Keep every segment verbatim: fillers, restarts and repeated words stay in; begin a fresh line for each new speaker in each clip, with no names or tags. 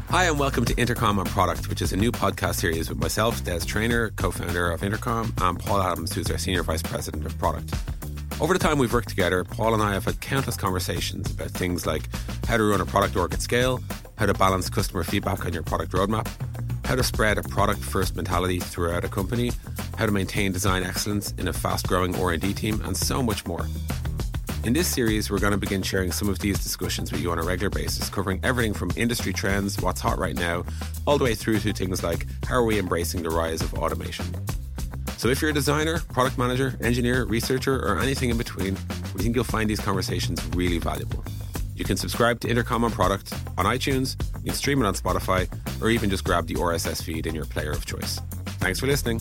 Hi and welcome to Intercom on Product, which is a new podcast series with myself, Des Traynor, co-founder of Intercom, and Paul Adams, who's our Senior Vice President of Product. Over the time we've worked together, Paul and I have had countless conversations about things like how to run a product org at scale, how to balance customer feedback on your product roadmap, how to spread a product-first mentality throughout a company, how to maintain design excellence in a fast-growing R and D team, and so much more. In this series, we're going to begin sharing some of these discussions with you on a regular basis, covering everything from industry trends, what's hot right now, all the way through to things like how are we embracing the rise of automation. So if you're a designer, product manager, engineer, researcher, or anything in between, we think you'll find these conversations really valuable. You can subscribe to Intercom on Product on iTunes, you can stream it on Spotify, or even just grab the R S S feed in your player of choice. Thanks for listening.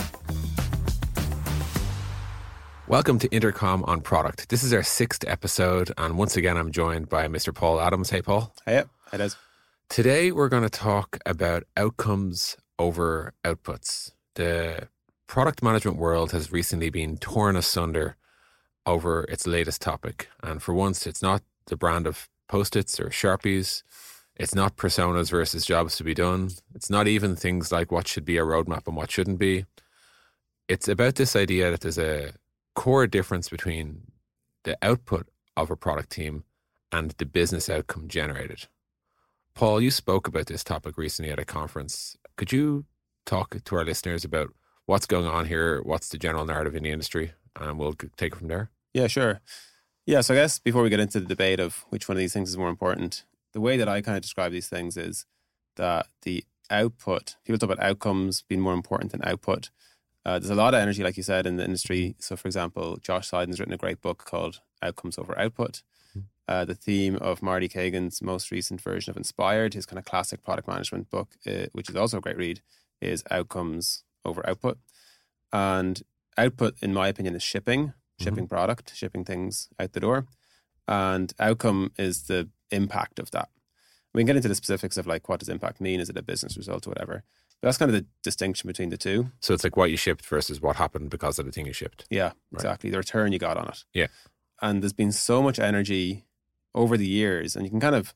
Welcome to Intercom on Product. This is our sixth episode, and once again, I'm joined by Mister Paul Adams. Hey, Paul.
Hey, it is.
Today, we're going to talk about outcomes over outputs. The product management world has recently been torn asunder over its latest topic, and for once, it's not the brand of Post-its or Sharpies. It's not personas versus jobs to be done. It's not even things like what should be a roadmap and what shouldn't be. It's about this idea that there's a core difference between the output of a product team and the business outcome generated. Paul, you spoke about this topic recently at a conference. Could you talk to our listeners about what's going on here, what's the general narrative in the industry, and we'll take it from there?
Yeah, sure. Yeah, so I guess before we get into the debate of which one of these things is more important, the way that I kind of describe these things is that the output, people talk about outcomes being more important than output. Uh, there's a lot of energy, like you said, in the industry. So, for example, Josh Seiden's written a great book called Outcomes Over Output. Uh, the theme of Marty Kagan's most recent version of Inspired, his kind of classic product management book, uh, which is also a great read, is Outcomes Over Output. And output, in my opinion, is shipping, shipping mm-hmm. product, shipping things out the door. And outcome is the impact of that. We can get into the specifics of like, what does impact mean? Is it a business result or whatever? But that's kind of the distinction between the two.
So it's like what you shipped versus what happened because of the thing you shipped.
Yeah,
right.
Exactly. The return you got on it.
Yeah.
And there's been so much energy over the years, and you can kind of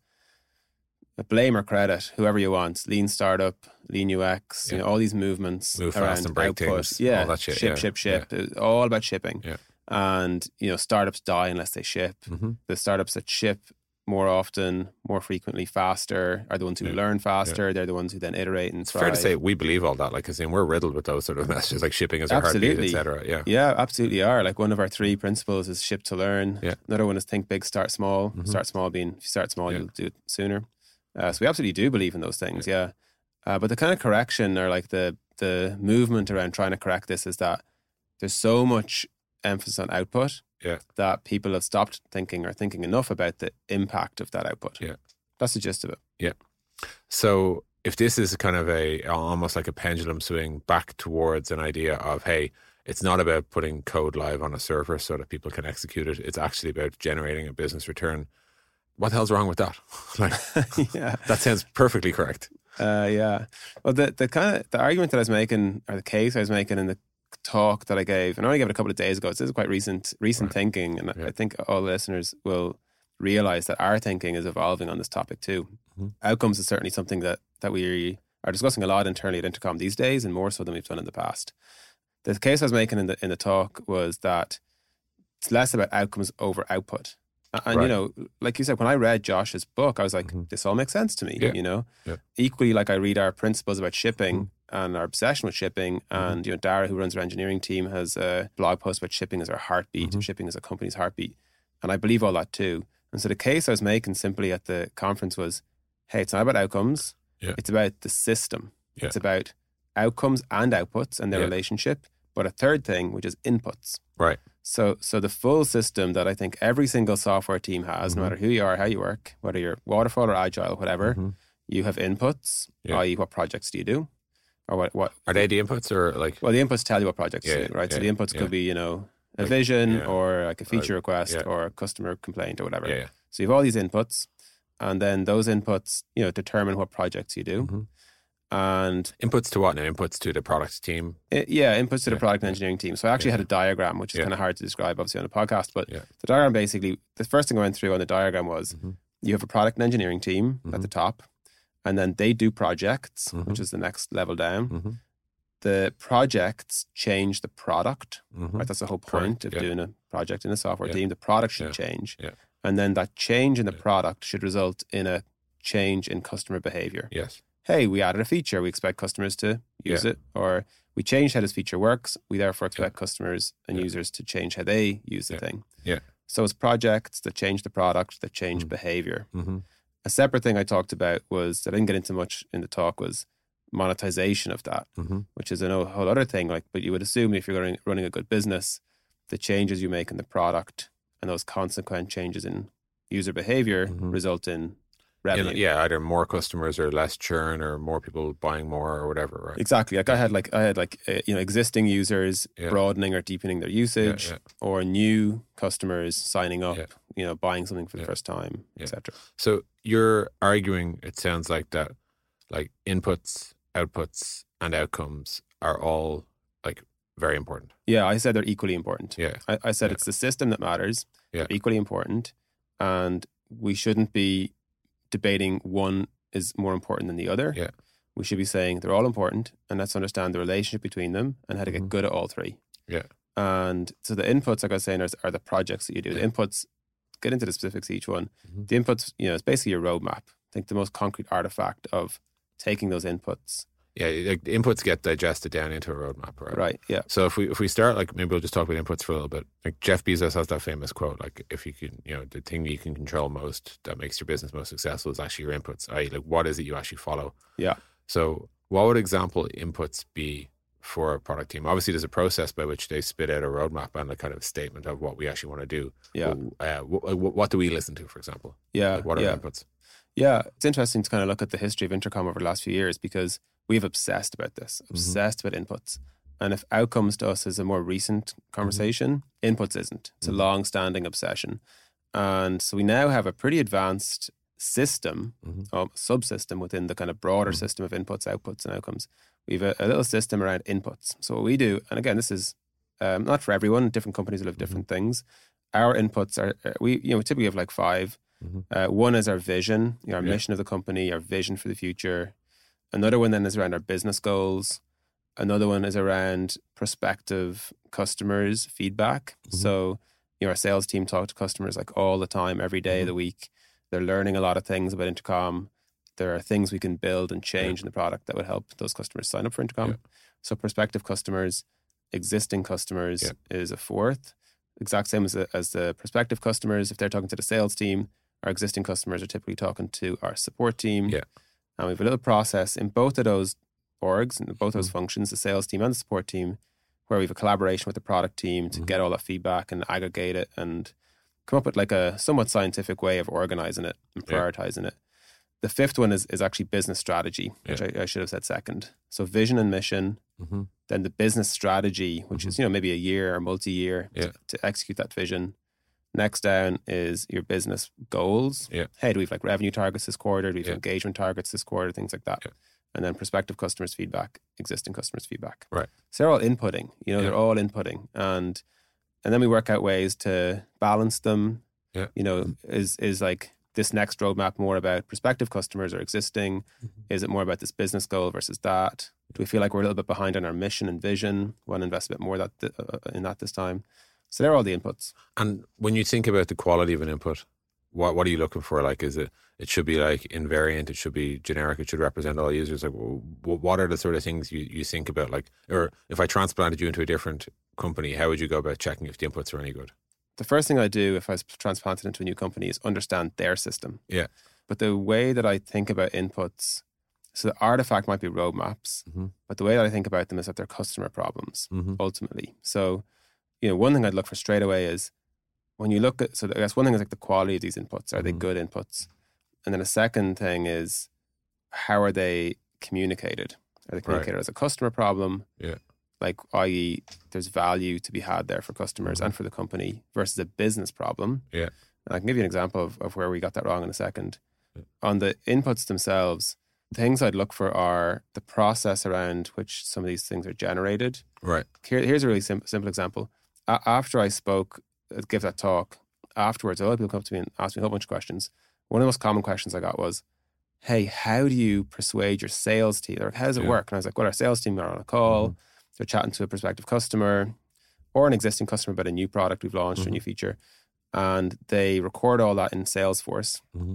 blame or credit whoever you want. Lean startup, lean U X, yeah. you know, all these movements
Move
around
fast and break
output.
things,
yeah,
all that shit.
Ship,
yeah.
ship, ship.
Yeah.
It's all about shipping.
Yeah.
And, you know, startups die unless they ship.
Mm-hmm.
The startups that ship more often, more frequently, faster, are the ones who yeah. learn faster. Yeah. They're the ones who then iterate and
it's
thrive.
Fair to say we believe all that. Like, as in, we're riddled with those sort of messages, like shipping is our
absolutely.
heartbeat, et cetera. Yeah,
yeah, absolutely are. Like, one of our three principles is ship to learn.
Yeah.
Another one is think big, start small.
Mm-hmm.
Start small being, if you start small, yeah. you'll do it sooner. Uh, so we absolutely do believe in those things, yeah. yeah. Uh, but the kind of correction, or like the the movement around trying to correct this, is that there's so much emphasis on output
yeah.
that people have stopped thinking or thinking enough about the impact of that output.
Yeah.
That's the gist of it.
Yeah. So if this is kind of a almost like a pendulum swing back towards an idea of, hey, it's not about putting code live on a server so that people can execute it. It's actually about generating a business return. What the hell's wrong with that? Like,
yeah,
that sounds perfectly correct.
Uh, yeah. Well, the the kind of the argument that I was making, or the case I was making in the talk that I gave, and I only gave it a couple of days ago. So this is quite recent, recent right. thinking, and yeah. I think all the listeners will realize that our thinking is evolving on this topic too. Mm-hmm. Outcomes is certainly something that that we are discussing a lot internally at Intercom these days, and more so than we've done in the past. The case I was making in the in the talk was that it's less about outcomes over output. And, right. you know, like you said, when I read Josh's book, I was like, mm-hmm. this all makes sense to me,
yeah.
you know?
Yeah.
Equally, like I read our principles about shipping mm-hmm. and our obsession with shipping. Mm-hmm. And, you know, Dara, who runs our engineering team, has a blog post about shipping as our heartbeat, mm-hmm. shipping as a company's heartbeat. And I believe all that too. And so the case I was making simply at the conference was, hey, it's not about outcomes.
Yeah.
It's about the system.
Yeah.
It's about outcomes and outputs and their yeah. relationship. But a third thing, which is inputs.
Right.
So so the full system that I think every single software team has, mm-hmm. no matter who you are, how you work, whether you're waterfall or agile, whatever, mm-hmm. you have inputs, yeah. that is what projects do you do? Or what, what
are they the inputs or like?
Well, the inputs tell you what projects
yeah,
to do, right?
Yeah,
so the inputs
yeah.
could be, you know, a
like,
vision
yeah.
or like a feature
uh,
request
yeah.
or a customer complaint or whatever.
Yeah, yeah.
So you have all these inputs, and then those inputs, you know, determine what projects you do. Mm-hmm. And
inputs to what now? Inputs to the product team?
It, yeah, inputs to
yeah.
the product and engineering team. So I actually
yeah.
had a diagram, which is
yeah.
kind of hard to describe, obviously, on a podcast. But
yeah.
the diagram basically, the first thing I went through on the diagram was mm-hmm. you have a product and engineering team mm-hmm. at the top, And then they do projects,
Mhm.
which is the next level down.
Mhm.
The projects change the product.
Mhm.
Right? That's the whole point
Correct,
of
yeah.
doing a project in a software
Yeah.
team. The product should
Yeah.
change.
Yeah.
And then that change in the
Yeah.
product should result in a change in customer behavior.
Yes.
Hey, we added a feature. We expect customers to use
Yeah.
it. Or we changed how this feature works. We therefore expect
Yeah.
customers and
Yeah.
users to change how they use the
Yeah.
thing.
Yeah.
So it's projects that change the product, that change
Mm.
behavior.
Mm-hmm.
A separate thing I talked about was, that I didn't get into much in the talk, was monetization of that,
Mm-hmm.
which is a no- whole other thing. Like, but you would assume if you're running, running a good business, the changes you make in the product and those consequent changes in user behavior
Mhm.
result in
You
revenue.
know, yeah, either more customers or less churn or more people buying more or whatever, right?
Exactly. Like I had like I had like uh, you know existing users
Yeah.
broadening or deepening their usage,
Yeah, yeah.
or new customers signing up,
Yeah.
you know, buying something for the
Yeah.
first time,
Yeah.
et cetera.
So you're arguing, it sounds like, that like inputs, outputs, and outcomes are all like very important.
Yeah, I said they're equally important.
Yeah.
I, I said
Yeah.
it's the system that matters.
Yeah.
They're equally important, and we shouldn't be debating one is more important than the other.
Yeah.
We should be saying they're all important, and let's understand the relationship between them and how to
Mhm.
get good at all three.
Yeah.
And so the inputs, like I was saying, are, are the projects that you do. The
Yeah.
inputs, get into the specifics of each one.
Mhm.
The inputs, you know, it's basically your roadmap. I think the most concrete artifact of taking those inputs.
Yeah, like the inputs get digested down into a roadmap, right?
Right. Yeah.
So if we if we start, like, maybe we'll just talk about inputs for a little bit. Like Jeff Bezos has that famous quote, like, if you can, you know, the thing you can control most that makes your business most successful is actually your inputs. that is, like, what is it you actually follow?
Yeah.
So what would example inputs be for a product team? Obviously, there's a process by which they spit out a roadmap and a kind of statement of what we actually want to do.
Yeah.
Uh, what, what do we listen to, for example?
Yeah.
Like, what are
yeah.
inputs?
Yeah. It's interesting to kind of look at the history of Intercom over the last few years, because we've obsessed about this, obsessed about inputs. And if outcomes to us is a more recent conversation, inputs isn't. It's a
Mhm.
long-standing obsession. And so we now have a pretty advanced system,
Mhm.
um, subsystem within the kind of broader
Mhm.
system of inputs, outputs, and outcomes. We have a, a little system around inputs. So what we do, and again, this is um, not for everyone. Different companies will have different things. Our inputs are uh, we you know we typically have like five.
Mhm.
Uh, one is our vision, you know, our
Yeah.
mission of the company, our vision for the future. Another one then is around our business goals. Another one is around prospective customers' feedback.
Mhm.
So, you know, our sales team talk to customers like all the time, every day of the week. They're learning a lot of things about Intercom. There are things we can build and change in the product that would help those customers sign up for Intercom.
Yeah.
So prospective customers, existing customers
Yeah.
is a fourth. Exact same as the, as the prospective customers. If they're talking to the sales team, our existing customers are typically talking to our support team.
Yeah.
And we have a little process in both of those orgs, in both those
Mhm.
functions, the sales team and the support team, where we have a collaboration with the product team to
Mhm.
get all that feedback and aggregate it and come up with like a somewhat scientific way of organizing it and
Yeah.
prioritizing it. The fifth one is, is actually business strategy, which I, I should have said second. So vision and mission,
Mhm.
then the business strategy, which is, you know, maybe a year or multi-year
Yeah.
to, to execute that vision. Next down is your business goals.
Yeah.
Hey, do we have like revenue targets this quarter? Do we have
Yeah.
engagement targets this quarter? Things like that.
Yeah.
And then prospective customers' feedback, existing customers' feedback.
Right.
So they're all inputting, you know,
Yeah.
they're all inputting. And and then we work out ways to balance them.
Yeah.
You know, is is like this next roadmap more about prospective customers or existing?
Mhm.
Is it more about this business goal versus that? Do we feel like we're a little bit behind on our mission and vision? Want to invest a bit more that uh, in that this time? So they're all the inputs.
And when you think about the quality of an input, what what are you looking for? Like, is it, it should be like invariant, it should be generic, it should represent all users? Like, wh- what are the sort of things you, you think about? Like, or if I transplanted you into a different company, how would you go about checking if the inputs are any good?
The first thing I do if I was transplanted into a new company is understand their system.
Yeah.
But the way that I think about inputs, so the artifact might be roadmaps,
Mm-hmm.
but the way that I think about them is that they're customer problems,
Mm-hmm.
ultimately. So, you know, one thing I'd look for straight away is when you look at, so I guess one thing is like the quality of these inputs. Are they
Mhm.
good inputs? And then a second thing is, how are they communicated? Are they communicated as a customer problem?
Yeah.
Like, that is, there's value to be had there for customers
Mhm.
and for the company versus a business problem.
Yeah.
And I can give you an example of, of where we got that wrong in a second.
Yeah.
On the inputs themselves, things I'd look for are the process around which some of these things are generated.
Right.
Here, here's a really sim- simple example. A- after I spoke, uh, give that talk, afterwards, a lot of people come up to me and ask me a whole bunch of questions. One of the most common questions I got was, hey, how do you persuade your sales team? Or how does it
Yeah.
work? And I was like, well, our sales team are on a call.
Mhm.
They're chatting to a prospective customer or an existing customer about a new product we've launched, or a
Mhm.
new feature. And they record all that in Salesforce.
Mhm.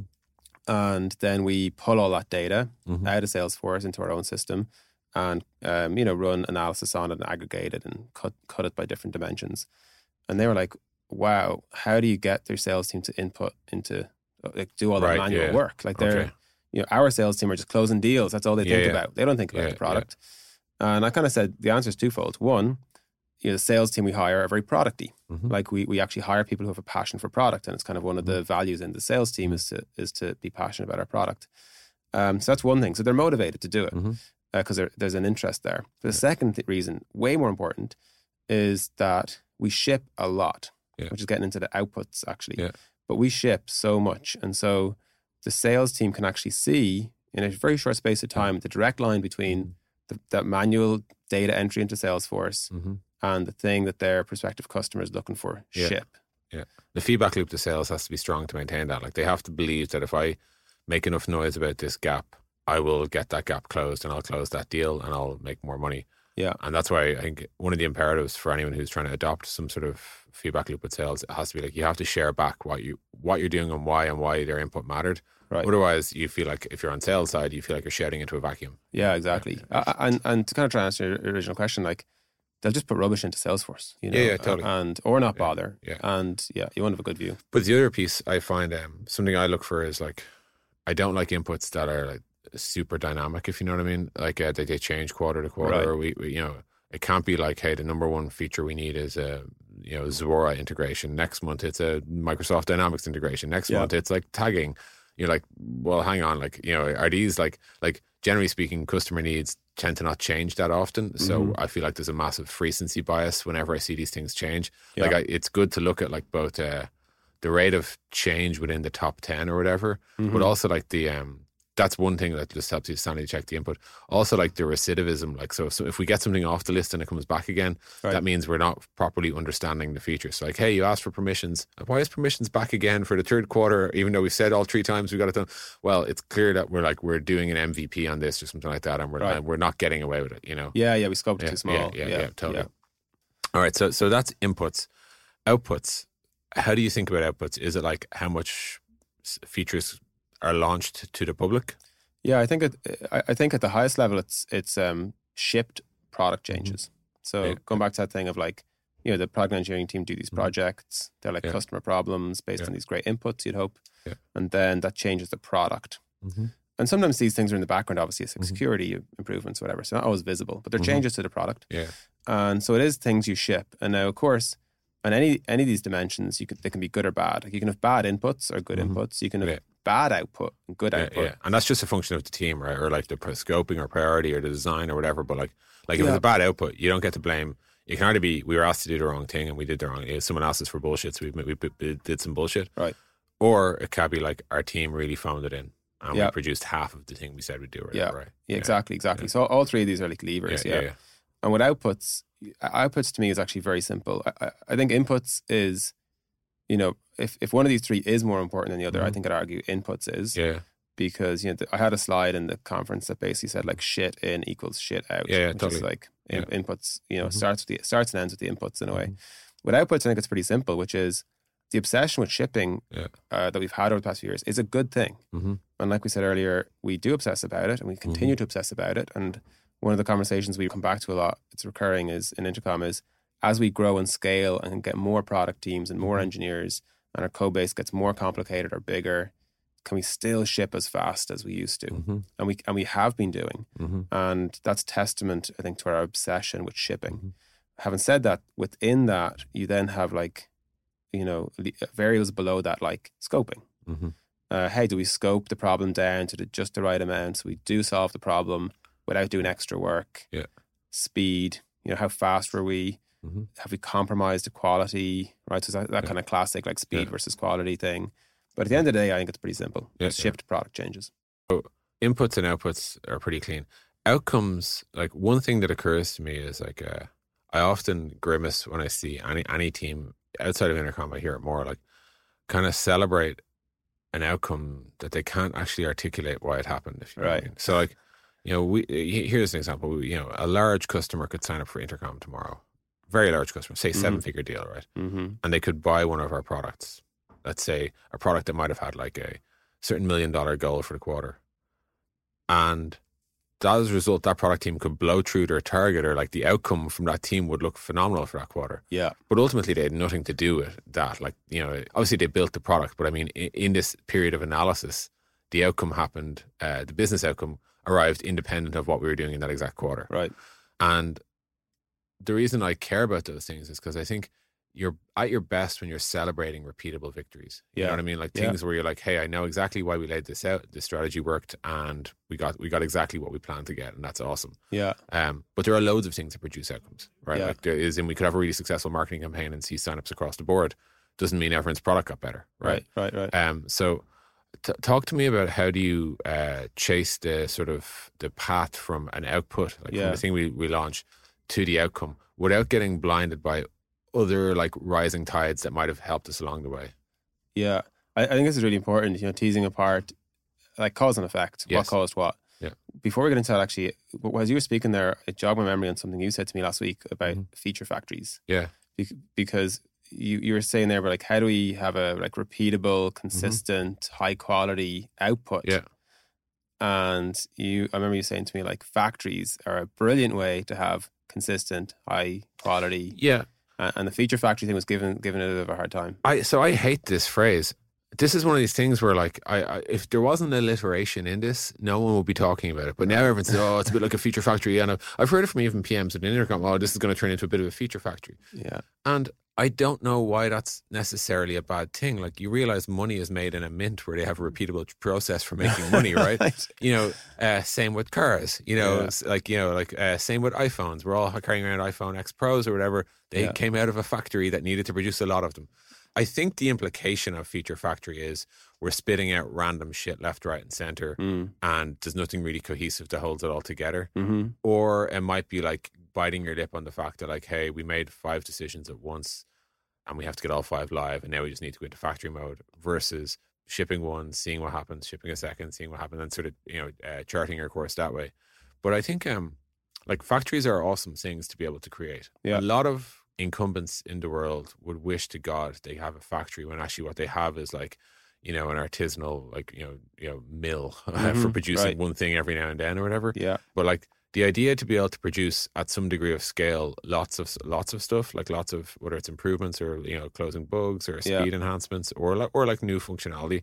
And then we pull all that data
Mhm.
out of Salesforce into our own system and, um, you know, run analysis on it and aggregate it and cut, cut it by different dimensions. And they were like, wow, how do you get their sales team to input into, like, do all that
Right,
manual
yeah.
work? Like they're,
Okay.
you know, our sales team are just closing deals. That's all they
Yeah,
think
yeah.
about. They don't think about
Yeah,
the
yeah.
product. And I kind of said the answer is twofold. One, you know, the sales team we hire are very producty.
Mhm.
Like we we actually hire people who have a passion for product, and it's kind of one of
Mm-hmm.
the values in the sales team is to is to be passionate about our product. Um, so that's one thing. So they're motivated to do it
Mhm.
because there there's an interest there. But the second th- reason, way more important, is that we ship a lot,
Yeah.
which is getting into the outputs actually.
Yeah.
But we ship so much, and so the sales team can actually see in a very short space of time the direct line between the, that manual data entry into Salesforce
Mhm.
and the thing that their prospective customer is looking for
Yeah.
ship.
Yeah. The feedback loop to sales has to be strong to maintain that. Like they have to believe that if I make enough noise about this gap, I will get that gap closed and I'll close that deal and I'll make more money.
Yeah.
And that's why I think one of the imperatives for anyone who's trying to adopt some sort of feedback loop with sales, it has to be like you have to share back what you what you're doing and why and why their input mattered.
Right.
Otherwise, you feel like if you're on sales side, you feel like you're shouting into a vacuum.
Yeah, exactly. Uh, and and to kind of try and answer your original question, like they'll just put rubbish into Salesforce, you know,
Yeah, yeah, totally.
and or not
Yeah,
bother.
yeah.
And yeah, you won't have a good view.
But the other piece I find, um, something I look for is like, I don't like inputs that are like super dynamic, if you know what I mean. Like uh, they, they change quarter to quarter,
Right.
or we, we, you know, it can't be like, hey, the number one feature we need is a, you know, Zuora integration. Next month it's a Microsoft Dynamics integration. Next
Yeah.
month it's like tagging. You're like, well, hang on, like, you know, are these like, like generally speaking, customer needs tend to not change that often. So
Mhm.
I feel like there's a massive recency bias whenever I see these things change.
Yeah.
Like I, it's good to look at like both uh, the rate of change within the top ten or whatever,
Mhm.
but also like the, um, that's one thing that just helps you sanity check the input. Also like the recidivism, like so, so if we get something off the list and it comes back again,
Right.
that means we're not properly understanding the features. So like, hey, you asked for permissions. Why is permissions back again for the third quarter, even though we said all three times we got it done? Well, it's clear that we're like, we're doing an M V P on this or something like that, and we're,
Right.
and we're not getting away with it, you know?
Yeah, yeah, we scoped it
Yeah,
too small.
yeah, yeah, yeah, totally. All right, so so that's inputs. Outputs. How do you think about outputs? Is it like how much s- features are launched to the public?
Yeah, I think it, I I think at the highest level, it's it's um, shipped product changes. So
Yeah.
going back to that thing of like, you know, the product engineering team do these
Mhm.
projects. They're like
Yeah.
customer problems based
Yeah.
on these great inputs, you'd hope.
Yeah.
And then that changes the product.
Mm-hmm.
And sometimes these things are in the background, obviously, it's like
Mhm.
security improvements, whatever. So not always visible, but they're
Mhm.
changes to the product.
Yeah.
And so it is things you ship. And now, of course, on any any of these dimensions, you could they can be good or bad. Like you can have bad inputs or good
Mhm.
inputs. You can have
Yeah.
bad output and good
Yeah,
output.
yeah, and that's just a function of the team, right? Or like the pro- scoping or priority or the design or whatever. But like, like if
Yeah.
it's a bad output, you don't get to blame. It can either be we were asked to do the wrong thing and we did the wrong. If someone asked us for bullshit, so we we, we, we did some bullshit,
Right.
Or it can be like our team really phoned it in and
Yeah.
we produced half of the thing we said we'd do. Or
Yeah.
whatever, right?
Yeah, exactly, exactly. So all three of these are like
Yeah,
levers.
yeah,
Yeah.
yeah.
And with outputs, outputs to me is actually very simple. I, I, I think inputs is, you know, if, if one of these three is more important than the other, I
Mhm.
think I'd argue inputs is.
Yeah,
Because, you know, th- I had a slide in the conference that basically said like shit in equals shit out.
Yeah, yeah,
which
totally.
is like in,
Yeah.
inputs, you know,
Mhm.
starts with the starts and ends with the inputs in a way.
Mhm.
With outputs, I think it's pretty simple, which is the obsession with shipping
Yeah.
uh, that we've had over the past few years is a good thing.
Mm-hmm.
And like we said earlier, we do obsess about it and we continue to obsess about it. And one of the conversations we come back to a lot, it's recurring, is in Intercom is as we grow and scale and get more product teams and more
Mhm.
engineers and our code base gets more complicated or bigger, can we still ship as fast as we used to?
Mm-hmm.
And we and we have been doing.
Mm-hmm.
And that's testament, I think, to our obsession with shipping.
Mhm.
Having said that, within that, you then have like, you know, the variables below that, like scoping.
Mm-hmm.
Uh, hey, do we scope the problem down to the, just the right amount so we do solve the problem without doing extra work?
Yeah.
Speed, you know, how fast were we?
Mm-hmm.
Have we compromised the quality? Right, so that, that
Yeah.
kind of classic like speed
Yeah.
versus quality thing. But at the end of the day, I think it's pretty simple.
Yeah,
It's
yeah.
shipped product changes.
Inputs and outputs are pretty clean. Outcomes, like one thing that occurs to me is like uh, I often grimace when I see any any team outside of Intercom. I hear it more like kind of celebrate an outcome that they can't actually articulate why it happened. If you know
Right.
what I mean. So like, you know, we here's an example. We, you know, a large customer could sign up for Intercom tomorrow. Very large customer, say seven figure deal, right?
Mm-hmm.
And they could buy one of our products. Let's say a product that might have had like a certain million dollar goal for the quarter. And as a result, that product team could blow through their target, or like the outcome from that team would look phenomenal for that quarter.
Yeah.
But ultimately, they had nothing to do with that. Like, you know, obviously they built the product, but I mean, in, in this period of analysis, the outcome happened, uh, the business outcome arrived independent of what we were doing in that exact quarter.
Right.
And the reason I care about those things is because I think you're at your best when you're celebrating repeatable victories. You
Yeah.
know what I mean? Like
Yeah.
things where you're like, hey, I know exactly why we laid this out. This strategy worked, and we got we got exactly what we planned to get, and that's awesome.
Yeah.
Um, but there are loads of things that produce outcomes, right?
Yeah.
Like there is, and we could have a really successful marketing campaign and see signups across the board. Doesn't mean everyone's product got better, right?
Right. Right. Right.
Um, so t- talk to me about how do you uh, chase the sort of the path from an output, like
Yeah.
from the thing we, we launch to the outcome, without getting blinded by other like rising tides that might have helped us along the way.
Yeah, I, I think this is really important. You know, teasing apart like cause and effect.
Yes.
What caused what?
Yeah.
Before we get into that, actually, w- as you were speaking there, it jogged my memory on something you said to me last week about
Mhm.
feature factories.
Yeah.
Be- because you you were saying there, but like, how do we have a like repeatable, consistent, high quality output?
Yeah.
And you, I remember you saying to me like, factories are a brilliant way to have consistent, high quality.
Yeah.
And, and the feature factory thing was given given it a bit of a hard time.
I so I hate this phrase. This is one of these things where, like, I, I if there wasn't alliteration in this, no one would be talking about it. But now everyone says, "Oh, it's a bit like a feature factory." And I've, I've heard it from even P Ms at the Intercom. Oh, this is going to turn into a bit of a feature factory.
Yeah.
And I don't know why that's necessarily a bad thing. Like, you realize money is made in a mint where they have a repeatable process for making money, right?
Right.
You know, uh, same with cars. You know,
Yeah.
it's like you know, like uh, same with iPhones. We're all carrying around iPhone X Pros or whatever. They
Yeah.
came out of a factory that needed to produce a lot of them. I think the implication of feature factory is we're spitting out random shit left, right, and center,
Mm.
and there's nothing really cohesive that holds it all together.
Mm-hmm.
Or it might be like biting your lip on the fact that, like, hey, we made five decisions at once, and we have to get all five live, and now we just need to go into factory mode. Versus shipping one, seeing what happens, shipping a second, seeing what happens, and sort of you know uh, charting your course that way. But I think um like factories are awesome things to be able to create.
Yeah.
A lot of incumbents in the world would wish to God they have a factory when actually what they have is like, you know, an artisanal, like, you know, you know, mill for
Mhm,
producing
right.
one thing every now and then or whatever.
Yeah.
But like the idea to be able to produce at some degree of scale, lots of lots of stuff, like lots of whether it's improvements or, you know, closing bugs or
Yeah.
speed enhancements or like, or like new functionality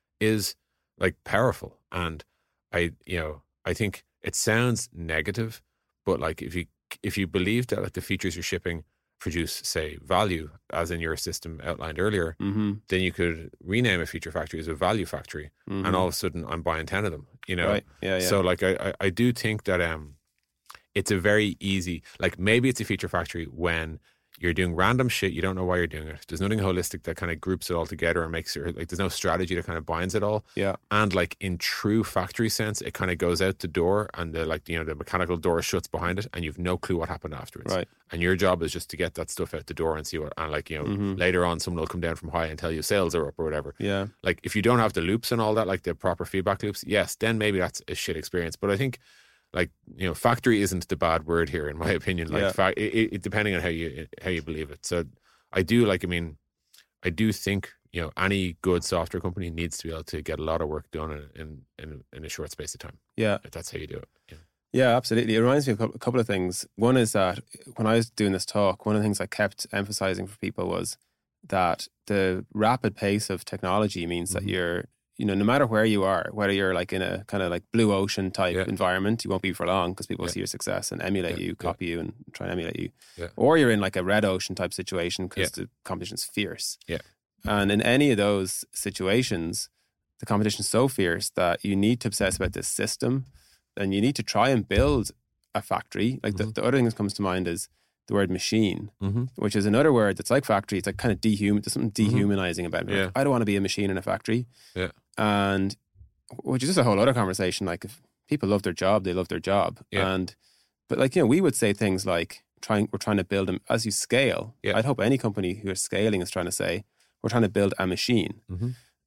is like powerful. And I, you know, I think it sounds negative, but like if you if you believe that like the features you're shipping produce, say, value, as in your system outlined earlier,
Mm-hmm.
then you could rename a feature factory as a value factory,
Mm-hmm.
and all of a sudden I'm buying ten of them. You know,
Right. Yeah. Yeah.
so like I, I I do think that um, it's a very easy, like maybe it's a feature factory when you're doing random shit, you don't know why you're doing it. There's nothing holistic that kind of groups it all together and makes it like there's no strategy that kind of binds it all.
yeah.
And like in true factory sense, it kind of goes out the door and the like you know the mechanical door shuts behind it, and you've no clue what happened afterwards.
Right.
And your job is just to get that stuff out the door and see what, and like you know
Mhm.
later on someone will come down from high and tell you sales are up or whatever.
Yeah.
Like if you don't have the loops and all that, like the proper feedback loops, yes, then maybe that's a shit experience. But I think like you know factory isn't the bad word here in my opinion. Like
Yeah.
fa- it, it, it- depending on how you how you believe it. So I do like I mean I do think you know any good software company needs to be able to get a lot of work done in in, in, in a short space of time.
Yeah.
If that's how you do it. Yeah.
Yeah, absolutely. It reminds me of a cou- a couple of things. One is that when I was doing this talk, one of the things I kept emphasizing for people was that the rapid pace of technology means that
Mhm.
you're, you know, no matter where you are, whether you're like in a kind of like blue ocean type
Yeah.
environment, you won't be for long because people
Yeah.
see your success and emulate
Yeah,
you,
yeah.
copy you, and try and emulate you.
Yeah.
Or you're in like a red ocean type situation because
Yeah.
the competition's fierce.
Yeah.
And in any of those situations, the competition's so fierce that you need to obsess about this system, and you need to try and build a factory. Like the,
Mhm.
the other thing that comes to mind is the word machine,
Mm-hmm.
which is another word that's like factory. It's like kind of dehuman. There's something
Mhm.
dehumanizing about it. Like,
Yeah.
I don't want to be a machine in a factory.
Yeah.
And which is just a whole other conversation. Like if people love their job, they love their job.
Yeah.
And but like you know, we would say things like trying. We're trying to build them as you scale.
Yeah.
I'd hope any company who is scaling is trying to say we're trying to build a machine.
Mm-hmm.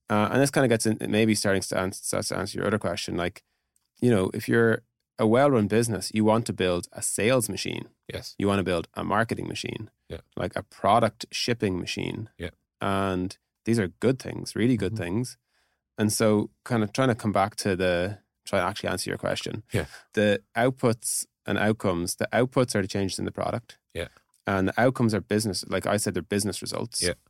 Uh, and this kind of gets in, maybe starting to answer, starts to answer your other question. Like, you know, if you're a well-run business, you want to build a sales machine.
Yes.
You want to build a marketing machine.
Yeah.
Like a product shipping machine.
Yeah.
And these are good things, really good
Mm-hmm.
things. And so kind of trying to come back to the, try to actually answer your question.
Yeah.
The outputs and outcomes, the outputs are the changes in the product.
Yeah.
And the outcomes are business, like I said, they're business results.
Yeah.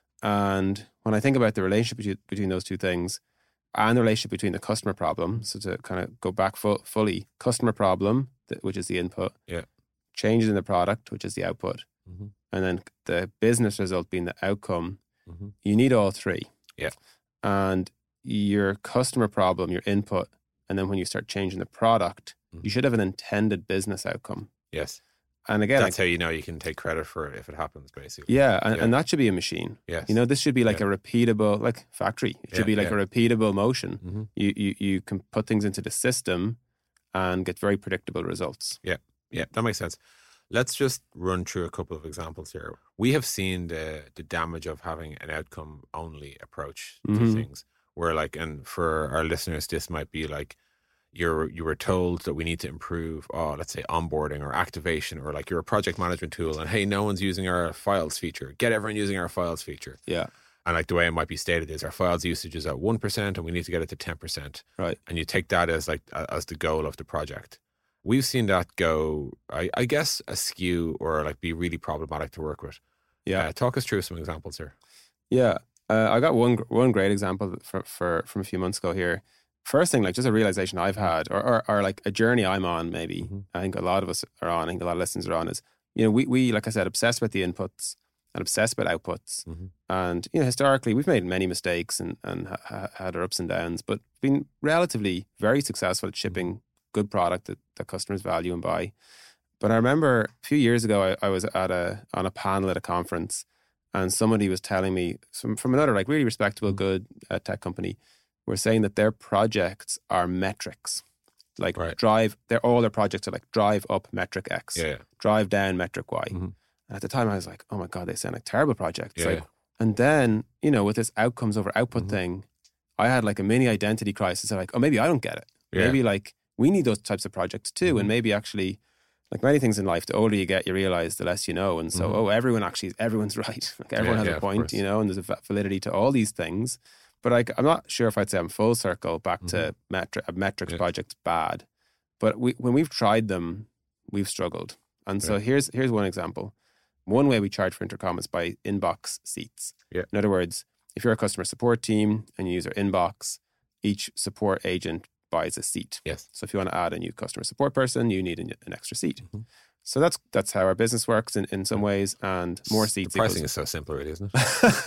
And when I think about the relationship between, between those two things and the relationship between the customer problem, so to kind of go back fu- fully, customer problem, th- which is the input,
Yeah.
changes in the product, which is the output,
Mm-hmm.
and then the business result being the outcome,
Mm-hmm.
you need all three.
Yeah.
And your customer problem, your input, and then when you start changing the product,
Mhm.
you should have an intended business outcome.
Yes.
And again,
That's
I-
how you know you can take credit for it if it happens, basically.
yeah, and,
Yeah.
and that should be a machine.
Yes.
You know, this should be like
Yeah.
a repeatable, like factory. It should
Yeah,
be like
yeah.
a repeatable motion.
Mm-hmm.
You, you you can put things into the system and get very predictable results.
Yeah, that makes sense. Let's just run through a couple of examples here. We have seen the the damage of having an outcome only approach to
Mhm.
things. Where like, and for our listeners, this might be like you're you were told that we need to improve, oh, let's say onboarding or activation, or like you're a project management tool, and hey, no one's using our files feature. Get everyone using our files feature.
Yeah,
And like the way it might be stated is our files usage is at one percent, and we need to get it to ten percent.
right.
And you take that as like as the goal of the project. We've seen that go, I, I guess, askew or like be really problematic to work with.
Yeah,
Uh, talk us through some examples here.
yeah. Uh, I got one one great example for, for from a few months ago here. First thing, like just a realization I've had, or or, or like a journey I'm on. Maybe
Mhm.
I think a lot of us are on. I think a lot of listeners are on. Is you know we we like I said, obsessed with the inputs and obsessed with outputs.
Mhm.
And you know historically we've made many mistakes and and ha- ha- had our ups and downs, but been relatively very successful at shipping good product that, that customers value and buy. But I remember a few years ago I, I was at a on a panel at a conference, and somebody was telling me some, from another like really respectable, good uh, tech company, were saying that their projects are metrics, like
Right.
drive. They're all their projects are like drive up metric X,
Yeah, yeah.
drive down metric Y.
Mhm.
And at the time, I was like, oh my god, they sound like terrible projects.
Yeah,
like,
yeah.
and then you know, with this outcomes over output
Mhm.
thing, I had like a mini identity crisis. I'm like, oh, maybe I don't get it.
Yeah.
Maybe like we need those types of projects too,
Mhm.
and maybe actually. Like many things in life, the older you get, you realize the less you know. And so,
Mhm.
oh, everyone actually, everyone's right. Like everyone
Yeah,
has
yeah,
a
of
point,
course.
you know, and there's a va- validity to all these things. But like, I'm not sure if I'd say I'm full circle back to metri- a metrics
Yeah.
project's bad. But we, when we've tried them, we've struggled. And so
Yeah.
here's here's one example. One way we charge for Intercom is by inbox seats.
Yeah.
In other words, if you're a customer support team and you use our inbox, each support agent buys a seat.
Yes.
So if you want to add a new customer support person, you need an, an extra seat.
Mhm.
So that's that's how our business works in, in some ways, and more seats.
The pricing
equals-
is so simple, really, isn't it?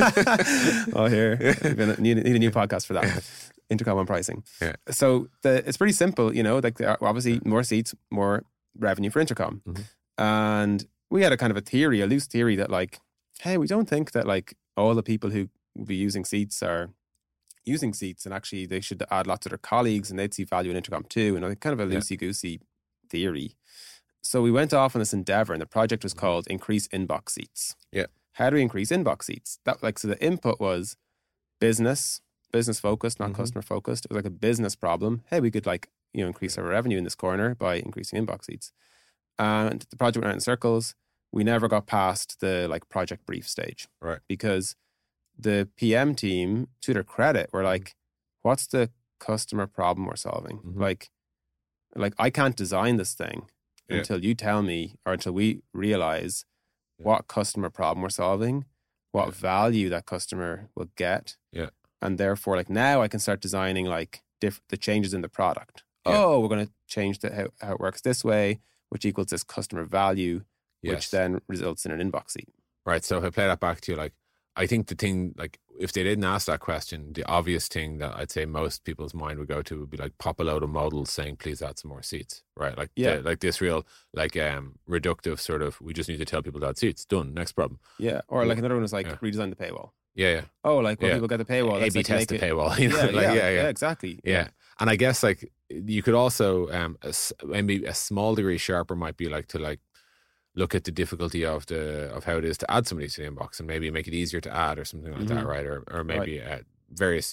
oh, here, We're gonna need, need a new podcast for that. Intercom on pricing.
Yeah.
So the, it's pretty simple, you know. Like there are obviously more seats, more revenue for Intercom,
Mhm.
and we had a kind of a theory, a loose theory that like, hey, we don't think that like all the people who will be using seats are using seats, and actually they should add lots of their colleagues, and they'd see value in Intercom too. And like kind of a
Yeah.
loosey goosey theory. So we went off on this endeavor, and the project was called Increase Inbox Seats.
Yeah.
How do we increase inbox seats? That like so the input was business, business focused, not
Mhm.
customer focused. It was like a business problem. Hey, we could like, you know, increase our revenue in this corner by increasing inbox seats. And the project went out in circles. We never got past the like project brief stage.
Right.
Because the P M team, to their credit, were like, what's the customer problem we're solving?
Mhm.
Like, like I can't design this thing
Yeah.
until you tell me or until we realize
Yeah.
what customer problem we're solving, what
Yeah.
value that customer will get.
Yeah.
And therefore, like now I can start designing like diff- the changes in the product.
Yeah.
Oh, we're going to change the, how, how it works this way, which equals this customer value, which
Yes.
then results in an inbox seat.
Right. So if I play that back to you, like, I think the thing, like, if they didn't ask that question, the obvious thing that I'd say most people's mind would go to would be like, pop a load of models saying, please add some more seats, right? Like,
Yeah.
the, like this real, like, um, reductive sort of, we just need to tell people to add seats. Done. Next problem.
Yeah. Or like another one is like
Yeah.
redesign the paywall.
Yeah, yeah.
Oh, like when
Yeah.
people get the paywall,
A
let's
B
like
test
make
the
it-
paywall. You know?
Yeah,
like,
yeah,
yeah, yeah,
exactly.
Yeah. And I guess like you could also, um, a s- maybe a small degree sharper might be like to like look at the difficulty of the of how it is to add somebody to the inbox and maybe make it easier to add or something like that,
Mhm.
right? Or or maybe uh, various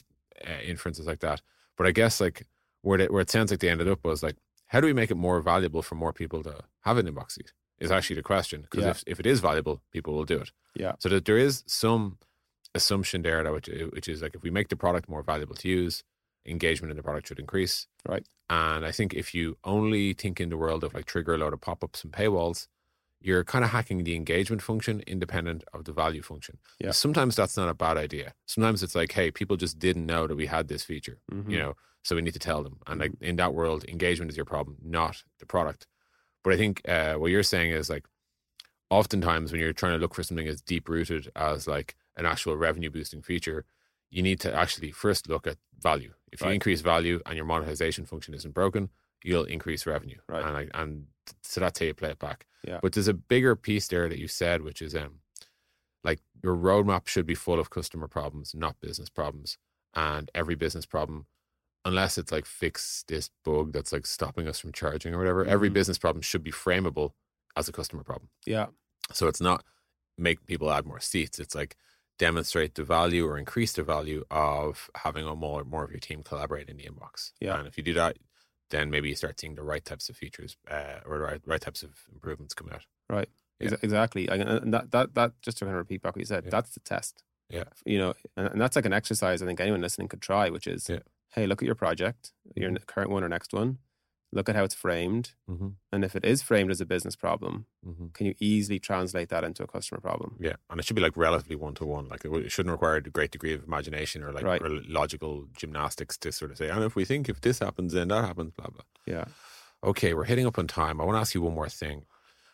uh, inferences like that. But I guess like where it, where it sounds like they ended up was like, how do we make it more valuable for more people to have an inbox seat? Is actually the question. Because
Yeah.
if, if it is valuable, people will do it.
Yeah.
So that there is some assumption there that which, which is like if we make the product more valuable to use, engagement in the product should increase.
Right.
And I think if you only think in the world of like trigger a load of pop-ups and paywalls, you're kind of hacking the engagement function independent of the value function.
Yeah.
Sometimes that's not a bad idea. Sometimes it's like, hey, people just didn't know that we had this feature,
Mhm.
you know, so we need to tell them. And like in that world, engagement is your problem, not the product. But I think uh, what you're saying is like, oftentimes when you're trying to look for something as deep rooted as like an actual revenue boosting feature, you need to actually first look at value. If you
Right.
increase value and your monetization function isn't broken, you'll increase revenue.
Right.
And I, and so that's how you play it back.
Yeah.
But there's a bigger piece there that you said, which is um, like your roadmap should be full of customer problems, not business problems. And every business problem, unless it's like fix this bug that's like stopping us from charging or whatever, every
Mhm.
business problem should be frameable as a customer problem.
Yeah.
So it's not make people add more seats. It's like demonstrate the value or increase the value of having a more more of your team collaborate in the inbox.
Yeah.
And if you do that, then maybe you start seeing the right types of features uh, or the right, right types of improvements come out.
Right.
Yeah.
Exa- Exactly. I- And that, that, that, just to kind of repeat back what you said,
Yeah.
that's the test.
Yeah.
You know, and, and that's like an exercise I think anyone listening could try, which is,
Yeah.
hey, look at your project, your
Mhm.
n- current one or next one. Look at how it's framed.
Mm-hmm.
And if it is framed as a business problem,
Mm-hmm.
can you easily translate that into a customer problem?
Yeah, and it should be like relatively one to one. Like it, w- it shouldn't require a great degree of imagination or like
Right.
or logical gymnastics to sort of say, and if we think if this happens, then that happens, blah blah.
Yeah.
Okay, we're hitting up on time. I want to ask you one more thing.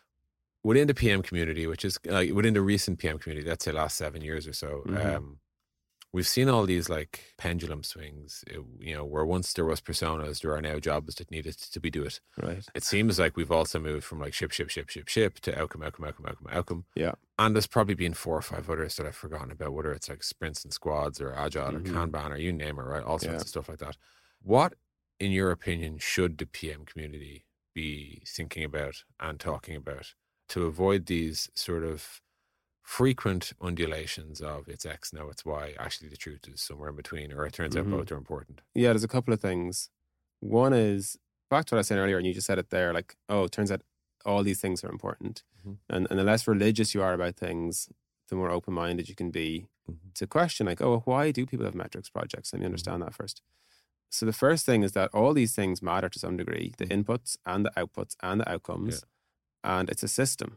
Within the P M community, which is uh, within the recent P M community, let's say last seven years or so,
Mhm.
um, we've seen all these like pendulum swings. It- you know, where once there was personas, there are now jobs that needed to be do it.
Right.
It seems like we've also moved from like ship, ship, ship, ship, ship to outcome, outcome, outcome, outcome, outcome.
Yeah.
And there's probably been four or five others that I've forgotten about, whether it's like sprints and squads or agile
Mhm.
or Kanban or you name it, right? All sorts
Yeah.
of stuff like that. What, in your opinion, should the P M community be thinking about and talking about to avoid these sort of frequent undulations of it's X, no, it's Y. Actually, the truth is somewhere in between, or it turns
Mhm.
out both are important.
Yeah, there's a couple of things. One is back to what I was saying earlier, and you just said it there, like, oh, it turns out all these things are important.
Mhm.
And, and the less religious you are about things, the more open-minded you can be
Mhm.
to question, like, oh, why do people have metrics projects? Let me understand that first. So the first thing is that all these things matter to some degree, the
Mhm.
inputs and the outputs and the outcomes, and it's a system.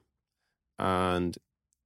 And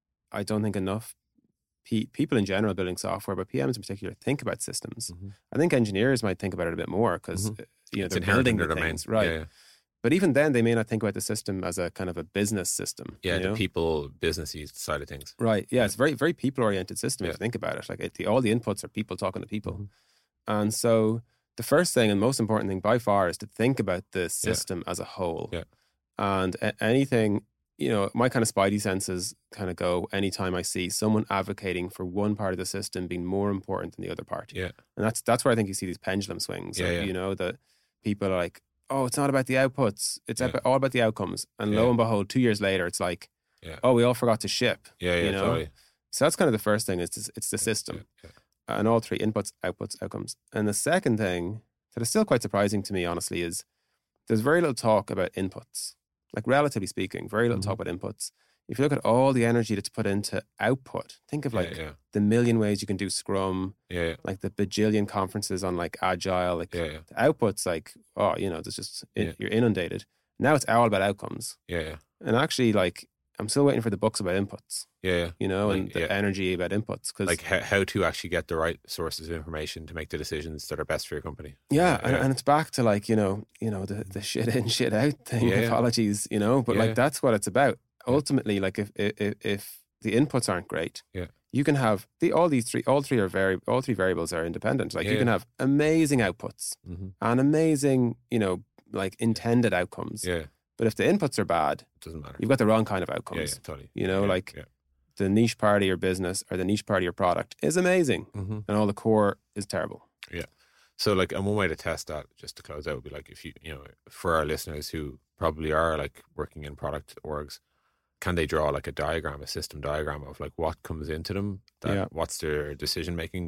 I don't think enough pe- people in general building software, but P Ms in particular, think about systems.
Mhm.
I think engineers might think about it a bit more because
Mhm.
you know
It's
they're
inherent in
building
their
the
domain,
things, right?
Yeah, yeah.
But even then, they may not think about the system as a kind of a business system.
Yeah,
you
the
know?
people businessy side of things.
Right. Yeah, it's very, very people oriented system if
Yeah.
you think about it. Like it, the, all the inputs are people talking to people.
Mhm.
And so the first thing and most important thing by far is to think about the system as a whole.
Yeah.
And a- anything, you know, my kind of spidey senses kind of go anytime I see someone advocating for one part of the system being more important than the other part.
Yeah.
And that's that's where I think you see these pendulum swings.
Yeah,
of,
yeah.
You know, that people are like, oh, it's not about the outputs. It's
Yeah.
about, all about the outcomes. And
Yeah.
lo and behold, two years later, it's like,
Yeah.
oh, we all forgot to ship.
Yeah, yeah,
you know?
totally.
So that's kind of the first thing. It's just, it's the system.
Yeah,
And all three inputs, outputs, outcomes. And the second thing that is still quite surprising to me, honestly, is there's very little talk about inputs. Like, relatively speaking, very little
Mhm.
talk about inputs. If you look at all the energy that's put into output, think of
yeah,
like
yeah,
the million ways you can do Scrum,
yeah, yeah,
like the bajillion conferences on like Agile, like
yeah, yeah,
the outputs, like, oh, you know, there's just,
Yeah.
you're inundated. Now it's all about outcomes.
yeah, yeah,
And actually, like, I'm still waiting for the books about inputs,
yeah, yeah.
you know,
Like,
and the
yeah.
energy about inputs. Because
Like how, how to actually get the right sources of information to make the decisions that are best for your company.
Yeah, and,
yeah.
and it's back to like, you know, you know, the, the shit in, shit out thing.
Yeah, yeah.
Apologies, you know, but
Yeah,
like
yeah.
that's what it's about.
Yeah.
Ultimately, like if, if if the inputs aren't great,
Yeah.
you can have the all these three, all three are very, all three variables are independent. Like
Yeah,
you can
yeah.
have amazing outputs
Mm-hmm.
and amazing, you know, like intended outcomes.
Yeah,
But if the inputs are bad,
it doesn't matter.
you've got the wrong kind of
Yeah,
outcomes.
yeah, totally.
You know,
Yeah,
like
yeah.
the niche part of your business or the niche part of your product is amazing,
Mm-hmm.
and all the core is terrible.
So like, and one way to test that, just to close out, would be like if you, you know, for our listeners who probably are like working in product orgs, can they draw like a diagram, a system diagram of like what comes into them, that,
Yeah.
what's their decision making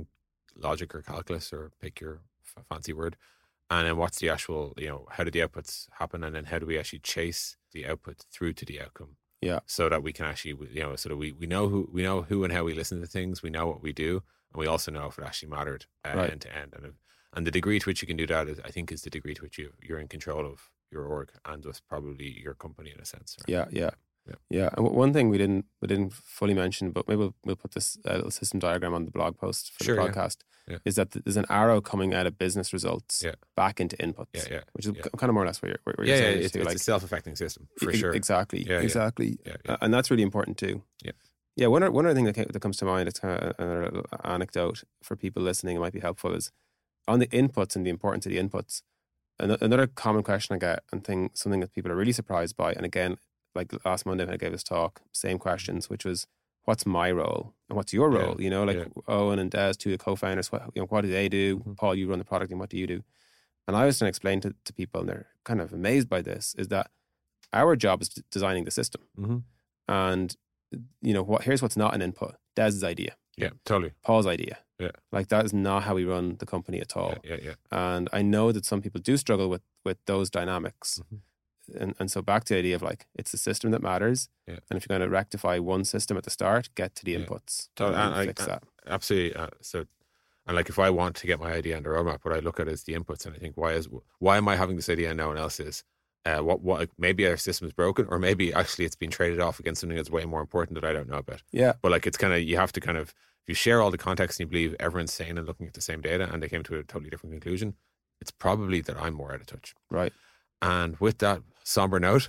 logic or calculus, or pick your f- fancy word. And then what's the actual, you know, how do the outputs happen? And then how do we actually chase the output through to the outcome?
Yeah.
So that we can actually, you know, so that we, we know who we know who and how we listen to things. We know what we do, and we also know if it actually mattered uh,
Right.
end to end. And and the degree to which you can do that is, I think, is the degree to which you you're in control of your org and thus probably your company in a sense. Right?
Yeah, yeah,
Yeah.
yeah. And w- one thing we didn't we didn't fully mention, but maybe we'll, we'll put this uh, little system diagram on the blog post for
Sure,
the
yeah.
podcast.
Yeah.
Is that th- there's an arrow coming out of business results
Yeah.
back into inputs.
Yeah, yeah,
Which is
yeah.
k- kind of more or less where you're, where
Yeah,
you're
yeah,
saying
it's,
too,
it's
like
a self-affecting system for
e-
sure.
Exactly,
Yeah, yeah.
exactly,
Yeah, yeah.
Uh, and that's really important too.
Yeah.
Yeah, one other, one other thing that, came, that comes to mind, it's kind of another little anecdote for people listening, it might be helpful, is on the inputs and the importance of the inputs. An- Another common question I get, and thing, something that people are really surprised by, and again, like last Monday when I gave this talk, same questions, which was, what's my role and what's your
Yeah,
role? You know, like
yeah.
Owen and Des, two of the co-founders, what, you know, what do they do?
Mhm.
Paul, you run the product, and what do you do? And I was trying to explain to, to people, and they're kind of amazed by this, is that our job is d- designing the system.
Mm-hmm.
And, you know, what here's what's not an input. Des's idea,
Yeah, totally.
Paul's idea.
Yeah.
Like that is not how we run the company at all.
Yeah, yeah, yeah.
And I know that some people do struggle with with those dynamics.
Mhm.
And and so back to the idea of like, it's the system that matters.
Yeah.
And if you're going to rectify one system at the start, get to the
Yeah.
inputs
Totally.
and,
And I-
fix
I-
that.
Absolutely. Uh, so, and like if I want to get my idea on the roadmap, what I look at is the inputs, and I think, why is why am I having this idea and no one else is? Uh, what what like, maybe our system is broken, or maybe actually it's been traded off against something that's way more important that I don't know about.
Yeah.
But like it's kind of, you have to kind of, if you share all the context and you believe everyone's sane and looking at the same data and they came to a totally different conclusion, it's probably that I'm more out of touch.
Right.
And with that somber note,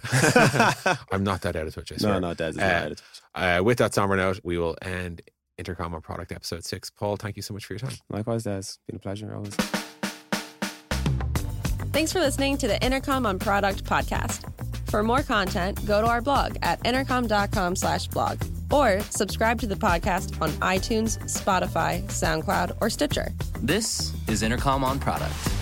I'm not that out of touch, I swear.
No, no, Des is
Uh,
not out of touch.
Uh, with that somber note, we will end Intercom on Product episode six. Paul, thank you so much for your time.
Likewise, Des. Been a pleasure always.
Thanks for listening to the Intercom on Product podcast. For more content, go to our blog at intercom.com slash blog or subscribe to the podcast on iTunes, Spotify, SoundCloud, or Stitcher.
This is Intercom on Product.